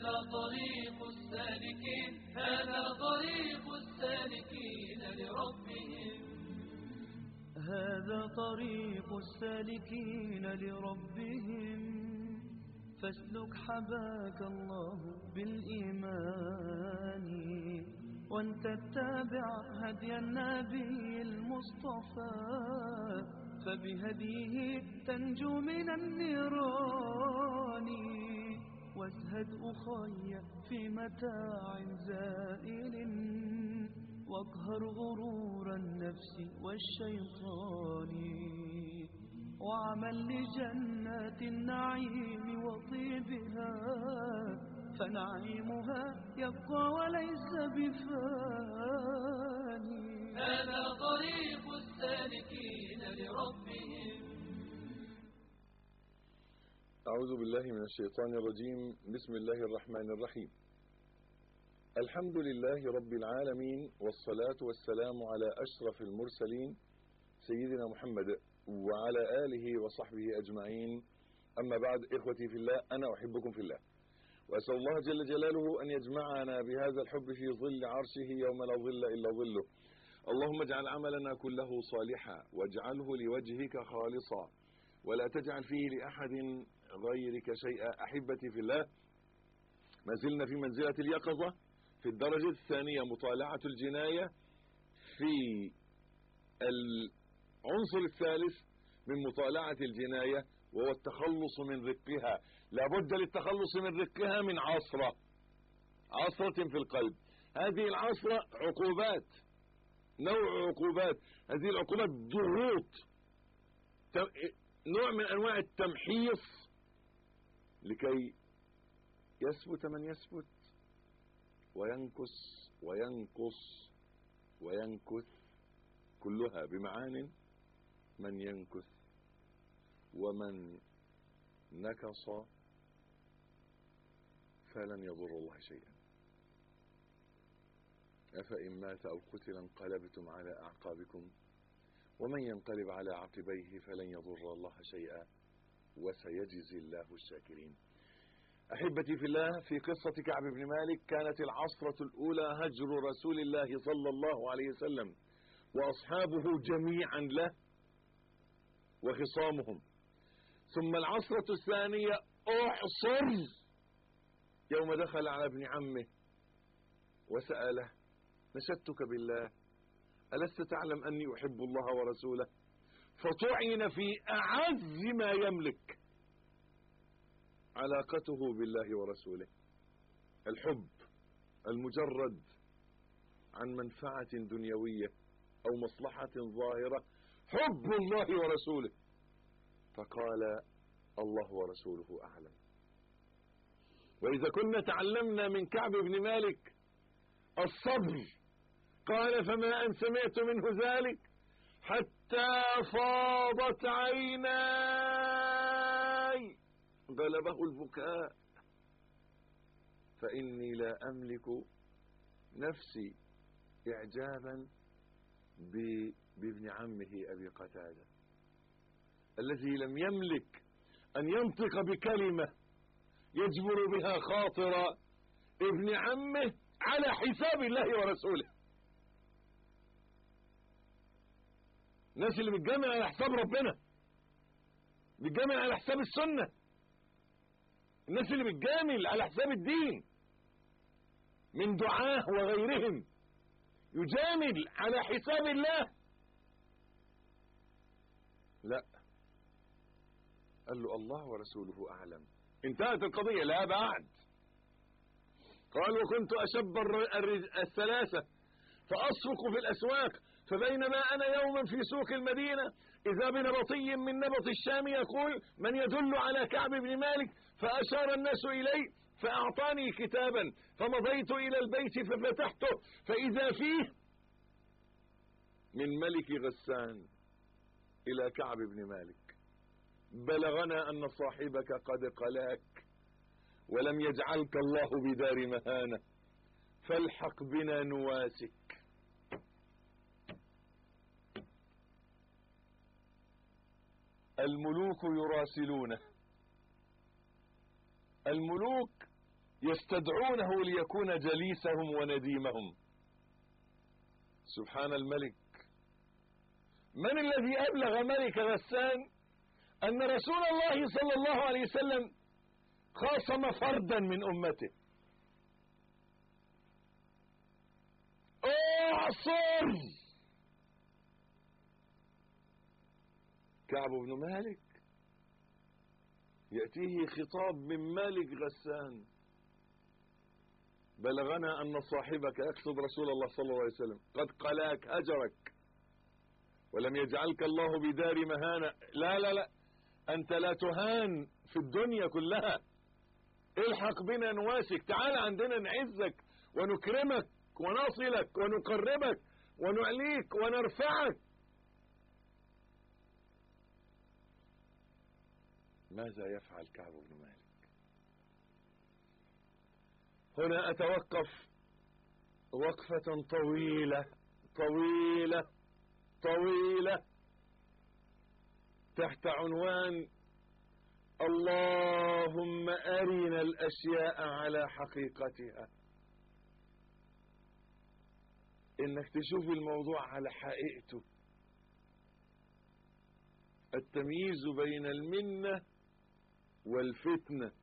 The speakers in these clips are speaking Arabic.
هذا طريق السالكين، هذا طريق السالكين لربهم. هذا طريق السالكين لربهم، فاسلك حباك الله بالإيمان، وأن تتبع هدي النبي المصطفى، فبهديه تنجو من النيران. وازهد أخي في متاع زائل، واقهر غرور النفس والشيطان، وعمل لجنات النعيم وطيبها، فنعيمها يبقى وليس بفاني. هذا طريق السالكين لربهم. أعوذ بالله من الشيطان الرجيم. بسم الله الرحمن الرحيم. الحمد لله رب العالمين، والصلاة والسلام على أشرف المرسلين سيدنا محمد وعلى آله وصحبه أجمعين. أما بعد، إخوتي في الله، أنا أحبكم في الله، وأسأل الله جل جلاله أن يجمعنا بهذا الحب في ظل عرشه يوم لا ظل إلا ظله. اللهم اجعل عملنا كله صالحا، واجعله لوجهك خالصا، ولا تجعل فيه لأحد غيرك شيئا. أحبتي في الله، ما زلنا في منزلة اليقظة في الدرجة الثانية، مطالعة الجناية في العنصر الثالث من مطالعة الجناية، وهو التخلص من رقها. لابد للتخلص من رقها من عصرة في القلب. هذه العصرة عقوبات، نوع عقوبات. هذه العقوبات ضغوط، نوع من أنواع التمحيص لكي يثبت من يثبت، وينكس وينقص وينكث، كلها بمعان من ينكث ومن نكص فلن يضر الله شيئا. أفإن مات أو قتل انقلبتم على أعقابكم، ومن ينقلب على عقبيه فلن يضر الله شيئا، وسيجزي الله الشاكرين. أحبتي في الله، في قصة كعب بن مالك كانت العصرة الأولى هجر رسول الله صلى الله عليه وسلم وأصحابه جميعا له وخصامهم. ثم العصرة الثانية أعصر يوم دخل على ابن عمه وسأله: نشدتك بالله، ألست تعلم أني أحب الله ورسوله؟ فطعن في أعز ما يملك، علاقته بالله ورسوله، الحب المجرد عن منفعة دنيوية أو مصلحة ظاهرة، حب الله ورسوله. فقال: الله ورسوله أعلم. وإذا كنا تعلمنا من كعب بن مالك الصبر، قال: فما أن سمعت منه ذلك حتى فاضت عيناي، غلبه البكاء، فإني لا أملك نفسي إعجابا بابن عمه أبي قتادة، الذي لم يملك أن ينطق بكلمة يجبر بها خاطر ابن عمه على حساب الله ورسوله. الناس اللي بتجامل على حساب ربنا، بتجامل على حساب السنة، الناس اللي بتجامل على حساب الدين من دعاه وغيرهم، يجامل على حساب الله، لا، قال له: الله ورسوله أعلم. انتهت القضية، لا بعد. قال: وكنت أشب الثلاثة فأصفق في الأسواق، فبينما أنا يوما في سوق المدينة إذا بنبطي من نبط الشام يقول: من يدل على كعب بن مالك؟ فأشار الناس إلي فأعطاني كتابا، فمضيت إلى البيت ففتحته فإذا فيه من ملك غسان إلى كعب بن مالك: بلغنا أن صاحبك قد قلاك، ولم يجعلك الله بدار مهانة، فالحق بنا نواسك. الملوك يراسلونه، الملوك يستدعونه ليكون جليسهم ونديمهم. سبحان الملك. من الذي أبلغ ملك غسان أن رسول الله صلى الله عليه وسلم خاصم فردا من أمته؟ أعصر كعب بن مالك يأتيه خطاب من ملك غسان: بلغنا أن صاحبك، يقصد رسول الله صلى الله عليه وسلم، قد قلاك هجرك ولم يجعلك الله بدار مهانة. لا لا لا، أنت لا تهان في الدنيا كلها، الحق بنا نواسك، تعال عندنا نعزك ونكرمك ونصلك ونقربك ونعليك ونرفعك. ماذا يفعل كعب بن مالك؟ هنا أتوقف وقفة طويلة طويلة طويلة تحت عنوان: اللهم أرنا الأشياء على حقيقتها. إنك تشوف الموضوع على حقيقته، التمييز بين المنة والفتنة،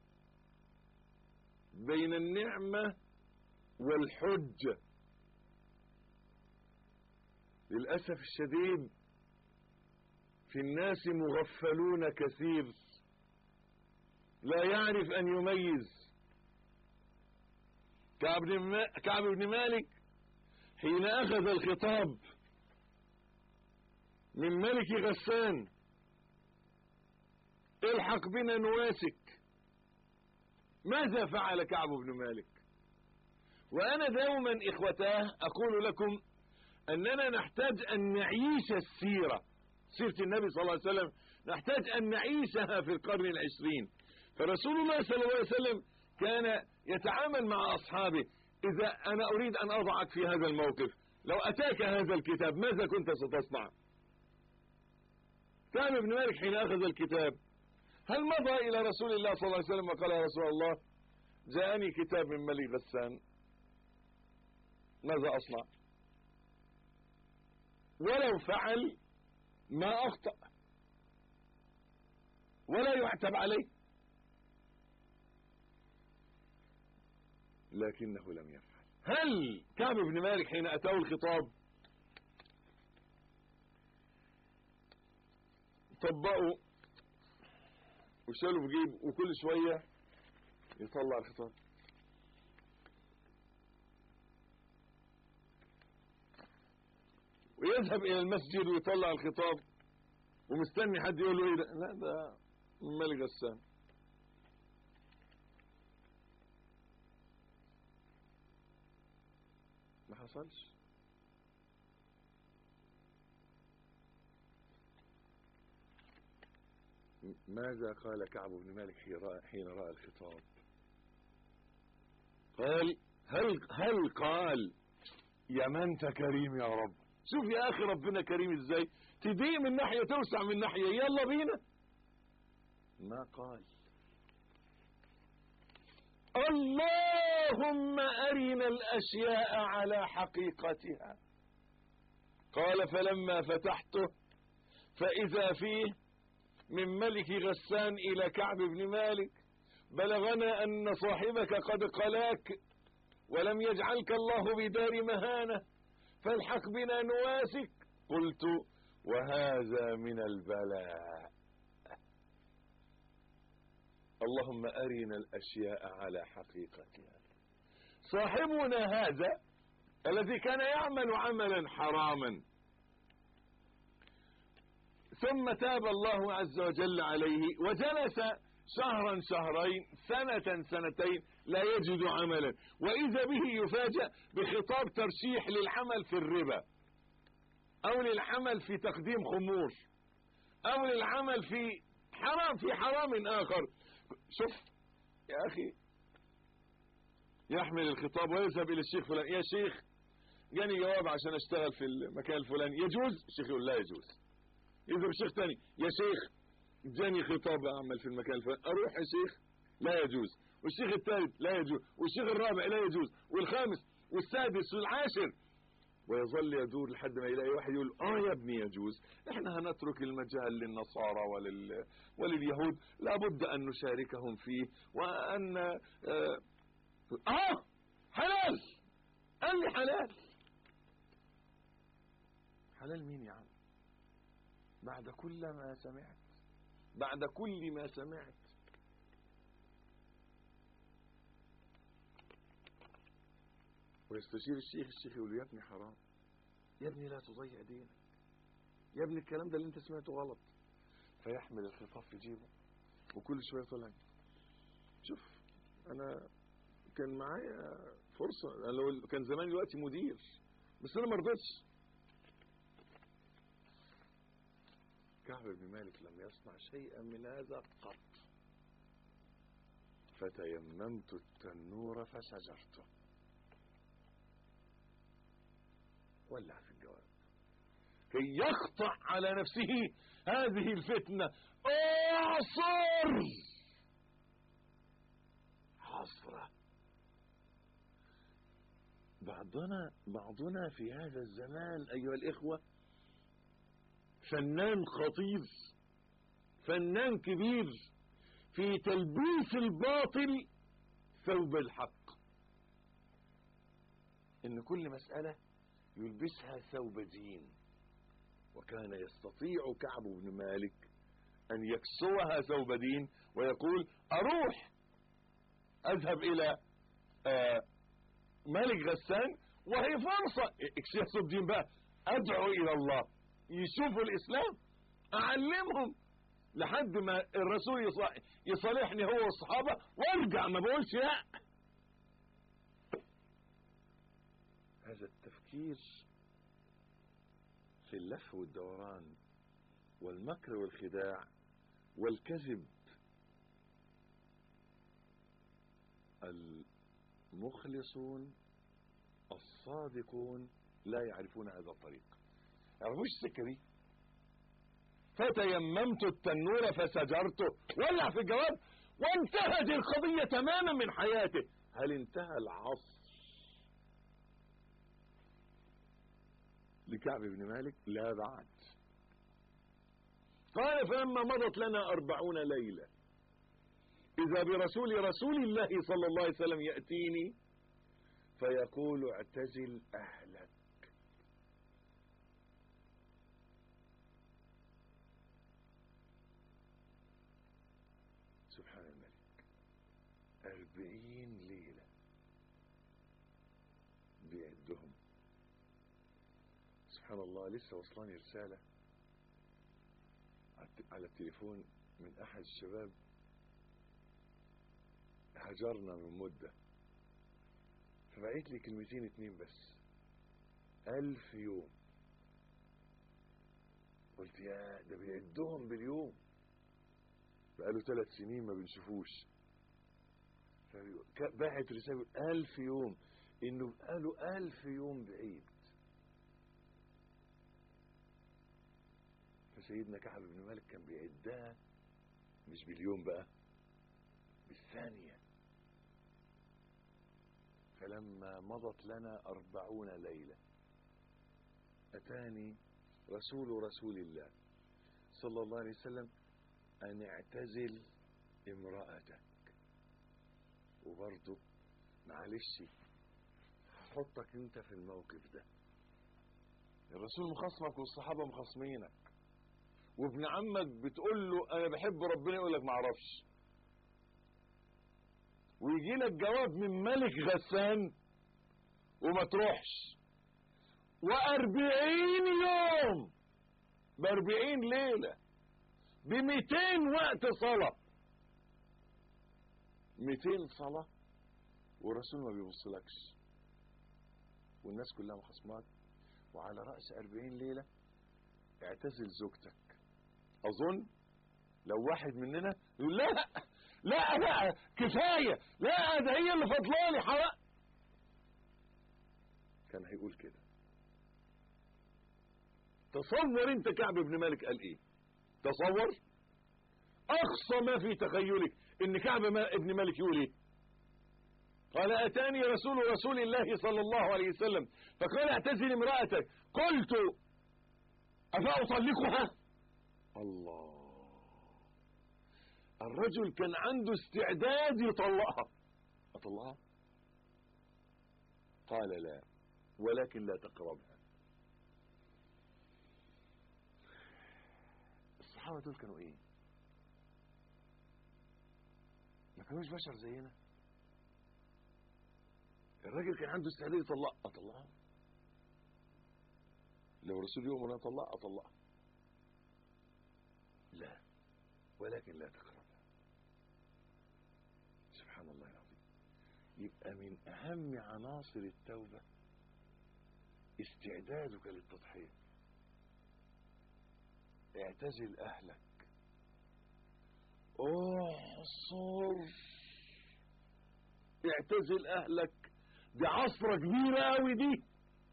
بين النعمة والحجة. للأسف الشديد في الناس مغفلون كثير، لا يعرف أن يميز. كعب بن مالك حين أخذ الخطاب من ملك غسان: الحق بنا نواسك، ماذا فعل كعب بن مالك؟ وأنا دوما إخوتاه أقول لكم أننا نحتاج أن نعيش السيرة، سيرة النبي صلى الله عليه وسلم، نحتاج أن نعيشها في القرن العشرين. فرسول الله صلى الله عليه وسلم كان يتعامل مع أصحابه: إذا أنا أريد أن أضعك في هذا الموقف، لو أتاك هذا الكتاب ماذا كنت ستصنع؟ كعب بن مالك حين أخذ الكتاب هل مضى إلى رسول الله صلى الله عليه وسلم وقال: يا رسول الله جاءني كتاب من ملك غسان، ماذا أصنع؟ ولو فعل ما أخطأ ولا يعتب عليه، لكنه لم يفعل. هل كعب بن مالك حين أتاه الخطاب طبقوا وشالوا في جيب وكل شوية يطلع الخطاب؟ ويذهب إلى المسجد ويطلع الخطاب ومستني حد يقول له: إيه ده؟ لا، ده من ملك غسان. ما حصلش. ماذا قال كعب بن مالك حين رأى الخطاب؟ قال: هل قال: يا من انت كريم يا رب؟ شوف يا أخي ربنا كريم إزاي، تضيق من ناحية توسع من ناحية، يلا بينا. ما قال: اللهم أرنا الأشياء على حقيقتها. قال: فلما فتحته فإذا فيه من ملك غسان إلى كعب بن مالك: بلغنا أن صاحبك قد قلاك ولم يجعلك الله بدار مهانة، فالحق بنا نواسك. قلت: وهذا من البلاء. اللهم أرنا الأشياء على حقيقتها. صاحبنا هذا الذي كان يعمل عملا حراما ثم تاب الله عز وجل عليه وجلس شهرا شهرين سنة سنتين لا يجد عملا، وإذا به يفاجأ بخطاب ترشيح للعمل في الربا، أو للعمل في تقديم خمور، أو للعمل في حرام آخر. شوف يا أخي، يحمل الخطاب ويذهب إلى الشيخ فلان: يا شيخ جاني جواب عشان أشتغل في المكان الفلاني، يجوز؟ الشيخ يقول: لا يجوز. يذهب الشيخ تاني: يا شيخ جاني خطاب أعمل في المكان الفلاني، أروح يا شيخ؟ لا يجوز. والشيخ الثالث لا يجوز، والشيخ الرابع لا يجوز، والخامس والسادس والعاشر، ويظل يدور لحد ما يلاقي واحد يقول يا ابني يجوز. احنا هنترك المجال للنصارى ولليهود، لابد ان نشاركهم فيه، وان حلال. قال لي حلال. حلال مين يا عم؟ بعد كل ما سمعت، بعد كل ما سمعت. ويستشير الشيخ يقول له يا ابني حرام، يا ابني لا تضيع دينك، يا ابني الكلام ده اللي انت سمعته غلط. فيحمل الخطاب في جيبه وكل شويه طلع. شوف انا كان معايا فرصه، انا لو كان زمان دلوقتي مدير، بس انا ما رضيتش. كعب بن مالك لم يصنع شيئا من هذا قط. فتيممت التنور فشجرته. ولع في الجواب كي يقطع على نفسه هذه الفتنة. اعصر عصرة. بعضنا في هذا الزمان أيها الإخوة فنان خطير، فنان كبير في تلبيس الباطل ثوب الحق. إن كل مسألة يلبسها ثوب دين. وكان يستطيع كعب بن مالك أن يكسوها ثوب دين ويقول أروح أذهب إلى ملك غسان وهي فرصة اكسيها ثوب دين بقى، أدعو إلى الله يشوفوا الإسلام، أعلمهم لحد ما الرسول يصالحني هو والصحابة وارجع، ما بقولش لا. هذا التفكير في اللف والدوران والمكر والخداع والكذب. المخلصون الصادقون لا يعرفون هذا الطريق، يعرفوش السكة دي. فتيممت التنور فسجرته، ولع في الجواب وانتهت القضية تماما من حياته. هل انتهى العصر لكعب بن مالك؟ لا بعد. قال فلما مضت لنا 40 ليلة إذا برسول الله صلى الله عليه وسلم يأتيني فيقول اعتزل أهلك. سبحان الملك، 40 ليلة بيعدهم. سبحان الله. لسه وصلاني رسالة على التليفون من أحد الشباب، هجرنا من مدة، فبعت لي كلمتين 2 بس، 1000 يوم. قلت يا ده بيعدهم باليوم، بقاله 3 سنين ما بنشوفوش. فبعت رسالة 1000 يوم، انه بقاله 1000 يوم بعيد. فسيدنا كعب بن مالك كان بيعدها مش باليوم بقى، بالثانية. فلما مضت لنا 40 ليلة أتاني رسول الله صلى الله عليه وسلم أن اعتزل امرأتك. وبرضه معلش هحطك انت في الموقف ده. الرسول مخصمك والصحابة مخصمينك، وابن عمك بتقول له انا بحب ربنا يقول لك ما اعرفش، ويجي لك جواب من ملك غسان وما تروحش، و40 يوم ب40 ليلة ب200 وقت صلاة، 200 صلاة والرسول ما بيبصلكش، والناس كلها مخصمات، وعلى رأس 40 ليلة اعتزل زوجتك. اظن لو واحد مننا يقول لا كفاية، لا ده هي اللي فضلاني حرق، كان هيقول كده. تصور انت كعب بن مالك قال ايه؟ تصور اقصى ما في تخيلك ان كعب بن مالك يقول ايه؟ قال أتاني رسول الله صلى الله عليه وسلم فقال اعتزل امرأتك. قلت أفأطلقها؟ الله، الرجل كان عنده استعداد يطلقها. أطلقها؟ قال لا، ولكن لا تقربها. الصحابة دول كانوا ايه؟ ما كانوش بشر زينا. الراجل كان عنده استعداد يطلق، اطلقها. لو الرسول يؤمر ان اطلقها اطلقها. لا، ولكن لا تقربها. سبحان الله العظيم. يبقى من اهم عناصر التوبة استعدادك للتضحية. اعتزل اهلك، اعصر، اعتزل اهلك. دي عصرة كبيرة قوي، دي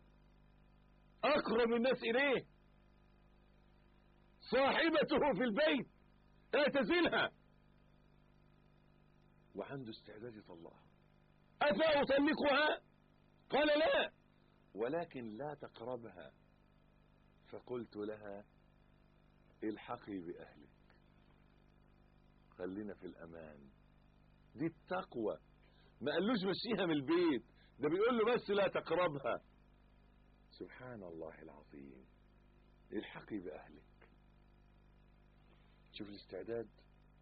اقرب الناس اليه، صاحبته في البيت اعتزلها. وعنده استعداد يطلقها. أفأطلقها؟ قال لا، ولكن لا تقربها. فقلت لها الحقي بأهلك، خلينا في الأمان. دي التقوى. ما قالوش مشيها من البيت، ده بيقول له بس لا تقربها. سبحان الله العظيم. الحقي بأهلك. شوف الاستعداد،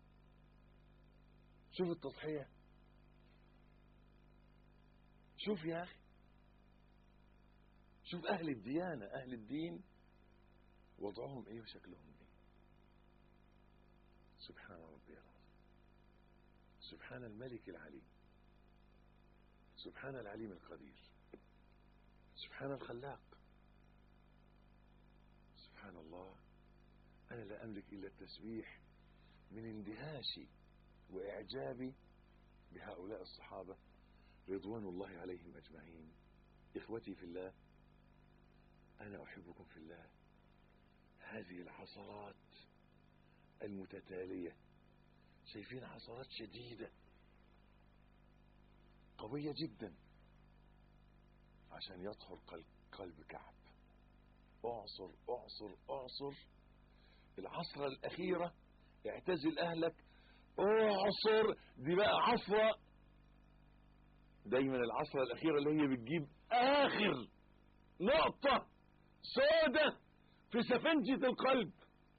شوف التضحية. شوف يا أخي، شوف أهل الديانة، أهل الدين وضعهم إيه وشكلهم إيه. سبحان ربي العظيم. سبحان الملك العليم، سبحان العليم القدير، سبحان الخلاق. سبحان الله. أنا لا أملك إلا التسبيح من اندهاشي وإعجابي بهؤلاء الصحابة رضوان الله عليهم أجمعين. إخوتي في الله، أنا أحبكم في الله. هذه العصرات المتتالية، شايفين عصرات شديدة قوية جدا عشان يطهر قلب كعب. اعصر اعصر اعصر. العصرة الأخيرة اعتزل أهلك، اعصر. دي بقى عصرة، دايما العصرة الأخيرة اللي هي بتجيب آخر نقطة سودة في سفنجة القلب.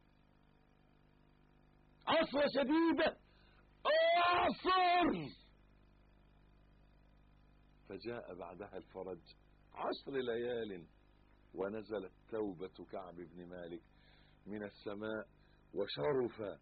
عصرة شديدة، اعصر. فجاء بعدها الفرج 10 ليال، ونزلت توبة كعب بن مالك من السماء، وشرف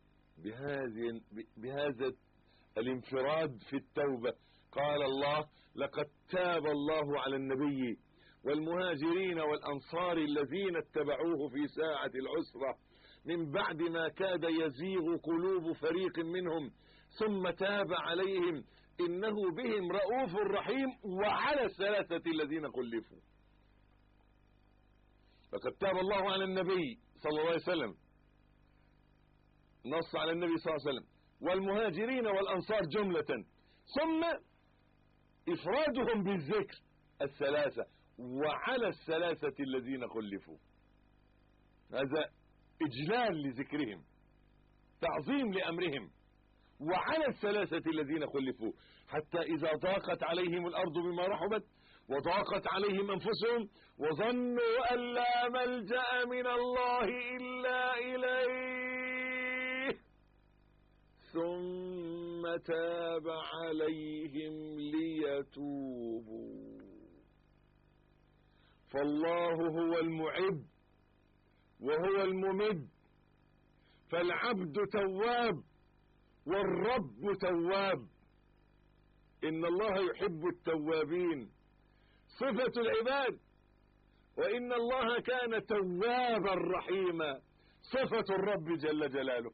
بهذا الانفراد في التوبة. قال الله: لقد تاب الله على النبي والمهاجرين والأنصار الذين اتبعوه في ساعة العسرة من بعد ما كاد يزيغ قلوب فريق منهم ثم تاب عليهم إنه بهم رؤوف رحيم. وعلى الثلاثة الذين خلفوا. لقد تاب الله على النبي صلى الله عليه وسلم، نص على النبي صلى الله عليه وسلم، والمهاجرين والأنصار جملة، ثم إفرادهم بالذكر الثلاثة، وعلى الثلاثة الذين خلفوا. هذا إجلال لذكرهم، تعظيم لأمرهم. وعلى الثلاثة الذين خلفوا حتى إذا ضاقت عليهم الأرض بما رحبت وضاقت عليهم أنفسهم وظنوا أن لا ملجأ من الله إلا إليه ثم تاب عليهم ليتوبوا. فالله هو المعد وهو الممد، فالعبد تواب والرب تواب. إن الله يحب التوابين، صفة العباد. وإن الله كان توابا رحيما، صفة الرب جل جلاله.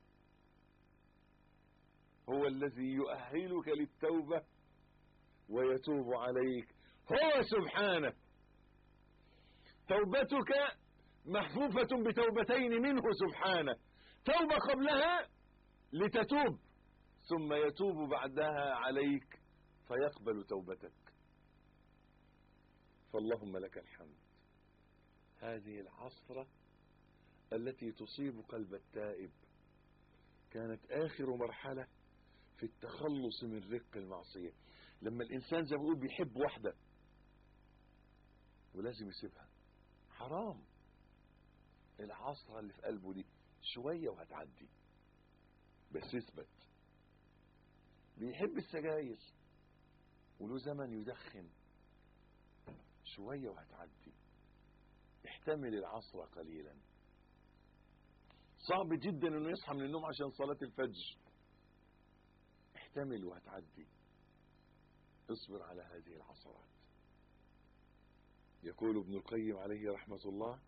هو الذي يؤهلك للتوبة ويتوب عليك، هو سبحانه. توبتك محفوفة بتوبتين منه سبحانه، توبة قبلها لتتوب، ثم يتوب بعدها عليك فيقبل توبتك. فاللهم لك الحمد. هذه العصرة التي تصيب قلب التائب كانت آخر مرحلة في التخلص من رق المعصية. لما الإنسان زي ما بيقول بيحب واحدة ولازم يسيبها، حرام. العصرة اللي في قلبه دي شوية وهتعدي، بس اثبت. بيحب السجاير وله زمن يدخن، شوية وهتعدي، احتمل العصرة قليلا. صعب جدا انه يصحى من النوم عشان صلاة الفجر، احتمل وهتعدي. اصبر على هذه العصرات. يقول ابن القيم عليه رحمة الله: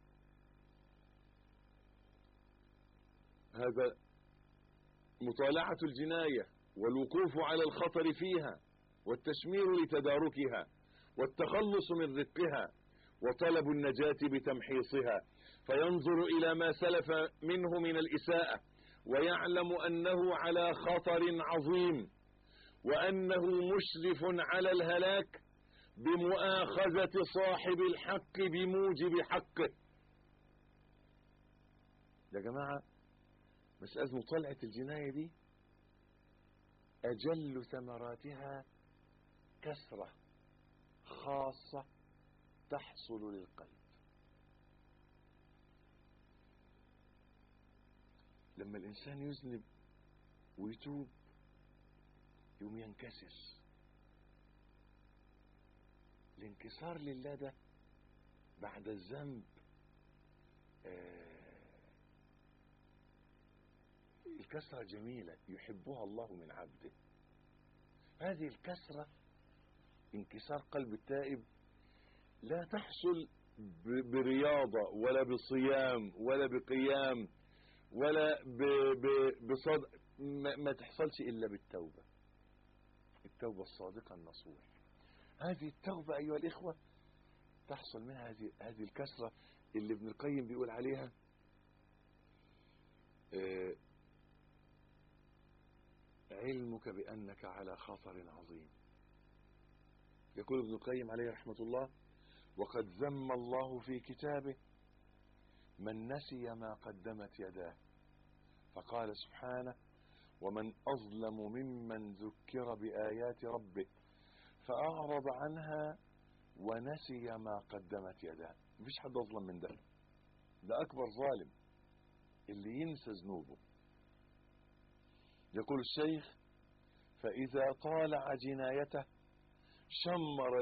هذا مطالعة الجناية والوقوف على الخطر فيها والتشمير لتداركها والتخلص من رقها وطلب النجاة بتمحيصها، فينظر إلى ما سلف منه من الإساءة ويعلم أنه على خطر عظيم وأنه مشرف على الهلاك بمؤاخذة صاحب الحق بموجب حقه. يا جماعة، مسألة مطالعة الجناية دي أجل ثمراتها كسرة خاصة تحصل للقلب. لما الإنسان يذنب ويتوب يوم ينكسر. الانكسار لله ده بعد الذنب الكسرة جميلة يحبها الله من عبده. هذه الكسرة، انكسار قلب التائب، لا تحصل برياضة ولا بصيام ولا بقيام ولا بصدق، ما تحصلش إلا بالتوبة، التوبة الصادقة النصوح. هذه التوبة أيها الإخوة تحصل منها هذه الكسرة اللي ابن القيم بيقول عليها علمك بأنك على خطر عظيم. يقول ابن القيم عليه رحمة الله: وقد ذم الله في كتابه من نسي ما قدمت يداه، فقال سبحانه: ومن أظلم ممن ذكر بآيات ربه فأعرض عنها ونسي ما قدمت يداه. مفيش حد أظلم من ده أكبر ظالم اللي ينسى ذنوبه. يقول الشيخ: فإذا طالع جنايته شمر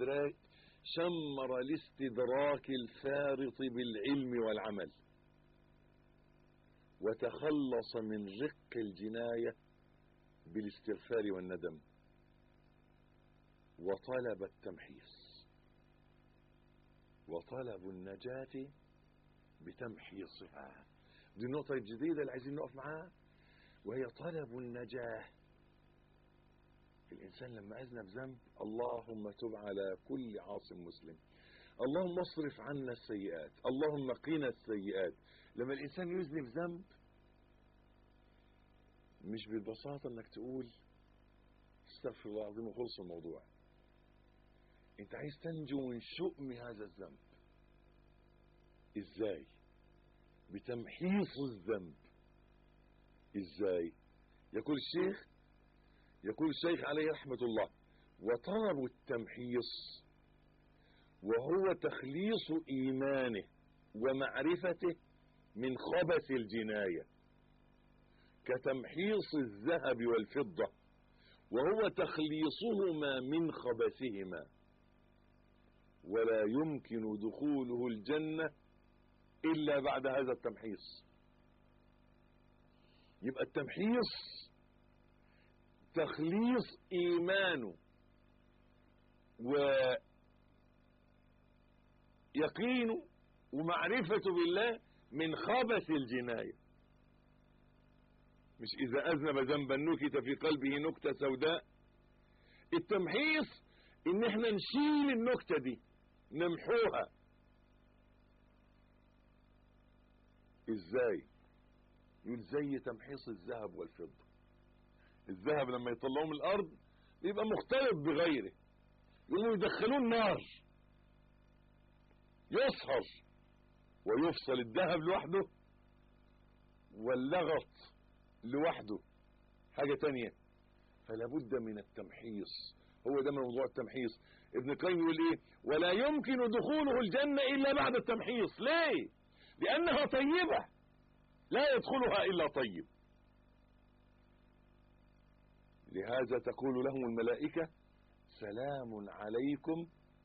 الاستدراك الفارط بالعلم والعمل، وتخلص من رق الجناية بالاستغفار والندم، وطلب التمحيص، وطلب النجاة بتمحيصها. دي النقطة الجديدة اللي عايزين نقف معاها، وهي طلب النجاة. الإنسان لما أذنب ذنب، اللهم تب على كل عاصم مسلم، اللهم اصرف عنا السيئات، اللهم قنا السيئات. لما الإنسان يذنب ذنب، مش بالبساطة انك تقول استغفر الله العظيم وخلص الموضوع. انت عايز تنجو من شؤم هذا الذنب. ازاي؟ بتمحيص الذنب. ازاي؟ يقول الشيخ عليه رحمة الله: وطلب التمحيص وهو تخليص إيمانه ومعرفته من خبث الجناية، كتمحيص الذهب والفضة، وهو تخليصهما من خبثهما، ولا يمكن دخوله الجنة إلا بعد هذا التمحيص. يبقى التمحيص تخليص إيمانه ويقينه ومعرفته بالله من خبث الجناية. مش إذا أذنب ذنبا نكت في قلبه نكتة سوداء. التمحيص إن احنا نشيل النكتة دي، نمحوها. إزاي؟ يقول زي تمحيص الذهب والفضة. الذهب لما يطلعوه من الأرض يبقى مختلط بغيره، يقوموا يدخلوه النار، يصهر ويفصل الذهب لوحده واللغط لوحده حاجة تانية. فلا بد من التمحيص، هو ده موضوع التمحيص. ابن القيم يقول ايه؟ ولا يمكن دخوله الجنة الا بعد التمحيص. ليه؟ لانها طيبة لا يدخلها الا طيب. لهذا تقول لهم الملائكة سلام عليكم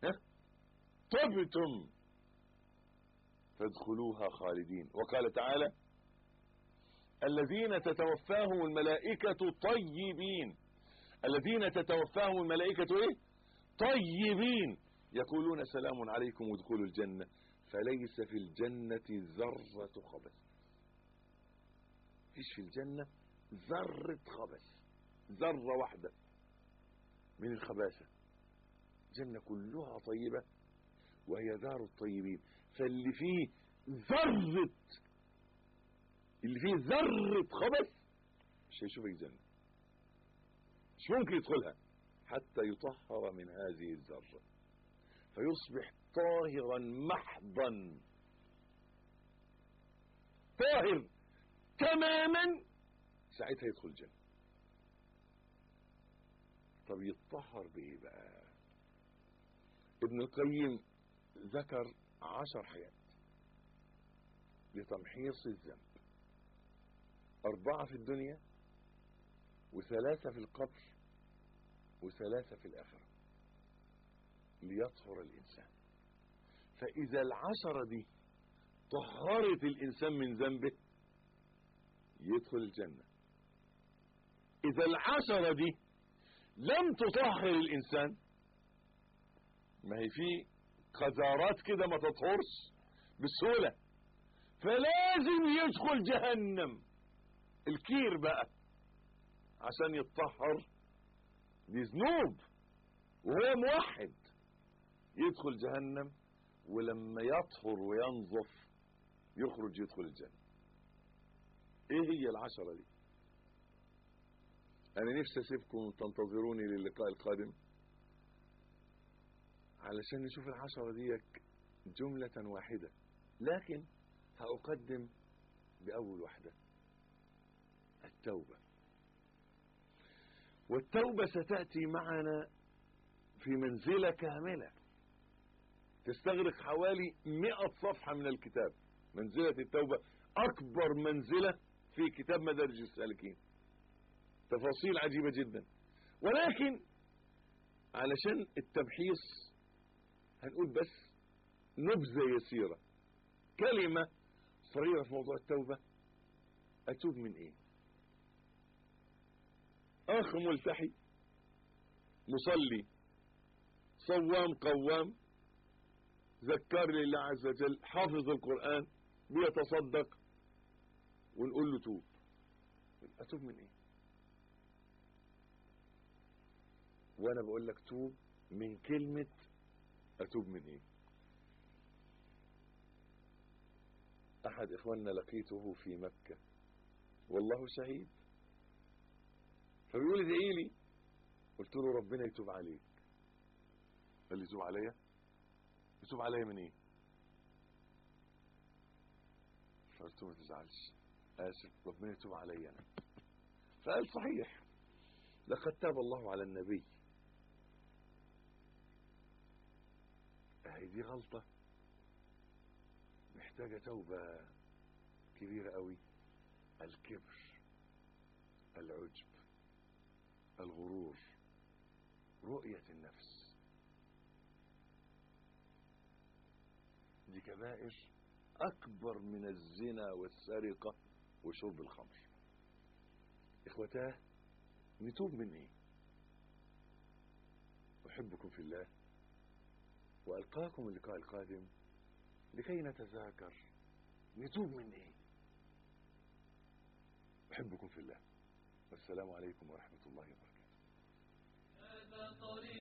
طبتم فادخلوها خالدين. وقال تعالى الذين تتوفاهم الملائكة طيبين، الذين تتوفاهم الملائكة ايه؟ طيبين، يقولون سلام عليكم ادخلوا الجنة. فليس في الجنة ذرة خبث، فيش في الجنة ذرة خبث، ذرة واحدة من الخباثة. الجنة كلها طيبة وهي دار الطيبين. فاللي فيه ذرة، اللي فيه ذرة خبث مش هيشوف الجنة، مش ممكن يدخلها حتى يطهر من هذه الذرة فيصبح طاهرا محضا، طاهر تماما، ساعتها يدخل الجنة. طب يتطهر بايه بقى؟ ابن القيم ذكر 10 حاجات لتمحيص الذنب، 4 في الدنيا و3 في القبر و3 في الآخرة ليطهر الإنسان. فإذا 10 دي طهرت الإنسان من ذنبه يدخل الجنة. إذا 10 دي لم تطهر الإنسان، ما هي في قذارات كده ما تطهرش بسهولة، فلازم يدخل جهنم. الكير بقى عشان يتطهر دي ذنوب وهو موحد، يدخل جهنم، ولما يطهر وينظف يخرج يدخل الجنة. ايه هي 10 دي؟ انا نفسي اسيبكم تنتظروني للقاء القادم علشان نشوف 10 دي جملة واحدة، لكن هأقدم بأول واحدة، التوبة. والتوبة ستأتي معنا في منزلة كاملة تستغرق حوالي 100 صفحة من الكتاب. منزلة التوبة أكبر منزلة في كتاب مدارج السالكين، تفاصيل عجيبة جدا. ولكن علشان التمحيص هنقول بس نبذة يسيرة، كلمة صغيرة في موضوع التوبة. أتوب من إيه؟ أخ ملتحي مصلي صوام قوام ذكر لله عز وجل حافظ القرآن بيتصدق ونقول له توب، أتوب من إيه؟ وأنا بقول لك توب من كلمة أتوب من إيه؟ أحد إخواننا لقيته في مكة والله شهيد، فبيقول ادعي لي، قلت له ربنا يتوب عليك. قال لي يتوب عليا؟ يتوب عليا من ايه؟ فقلت له ما تزعلش، اسف، ربنا يتوب عليا انا. فقال صحيح لقد تاب الله على النبي. اهي دي غلطة محتاجة توبة كبيرة قوي. الكبر، العجب، الغرور، رؤية النفس، دي كبائر أكبر من الزنا والسرقة وشرب الخمر. إخوتاه نتوب من إيه؟ أحبكم في الله وألقاكم اللقاء القادم لكي نتذاكر نتوب من إيه؟ أحبكم في الله والسلام عليكم ورحمة الله وبركاته.